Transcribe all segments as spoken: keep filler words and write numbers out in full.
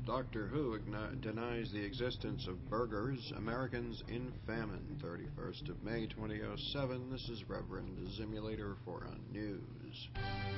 Doctor Who igni- denies the existence of burgers, Americans in famine. thirty-first of May, twenty oh seven. This is Reverend Zimulator for On News.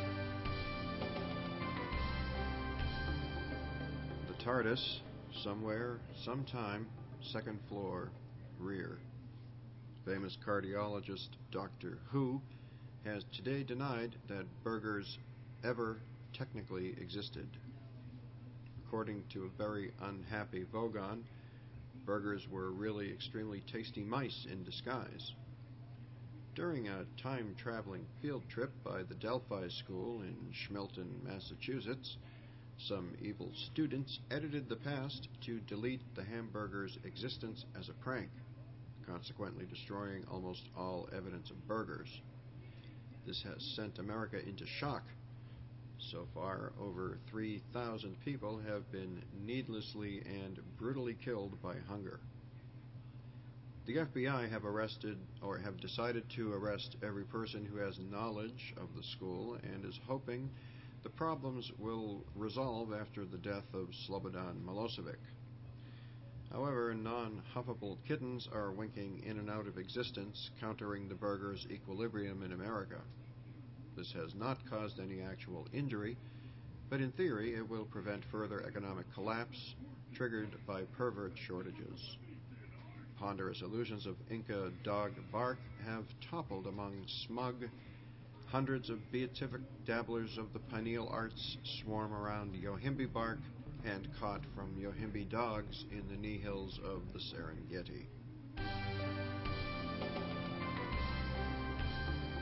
The TARDIS, somewhere, sometime, second floor, rear. Famous cardiologist Doctor Who has today denied that burgers ever technically existed. According to a very unhappy Vogon, burgers were really extremely tasty mice in disguise. During a time-traveling field trip by the Delphi School in Schmelton, Massachusetts, some evil students edited the past to delete the hamburger's existence as a prank, consequently destroying almost all evidence of burgers. This has sent America into shock. So far, over three thousand people have been needlessly and brutally killed by hunger. The F B I have arrested, or have decided to arrest, every person who has knowledge of the school and is hoping the problems will resolve after the death of Slobodan Milosevic. However, non-huffable kittens are winking in and out of existence, countering the burger's equilibrium in America. This has not caused any actual injury, but in theory it will prevent further economic collapse triggered by pervert shortages. Ponderous illusions of Inca dog bark have toppled among smug. Hundreds of beatific dabblers of the pineal arts swarm around Yohimbe bark and caught from Yohimbe dogs in the nihils of the Serengeti.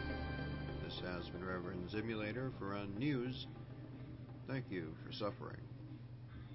This has been Reverend Zimulator for On News. Thank you for suffering.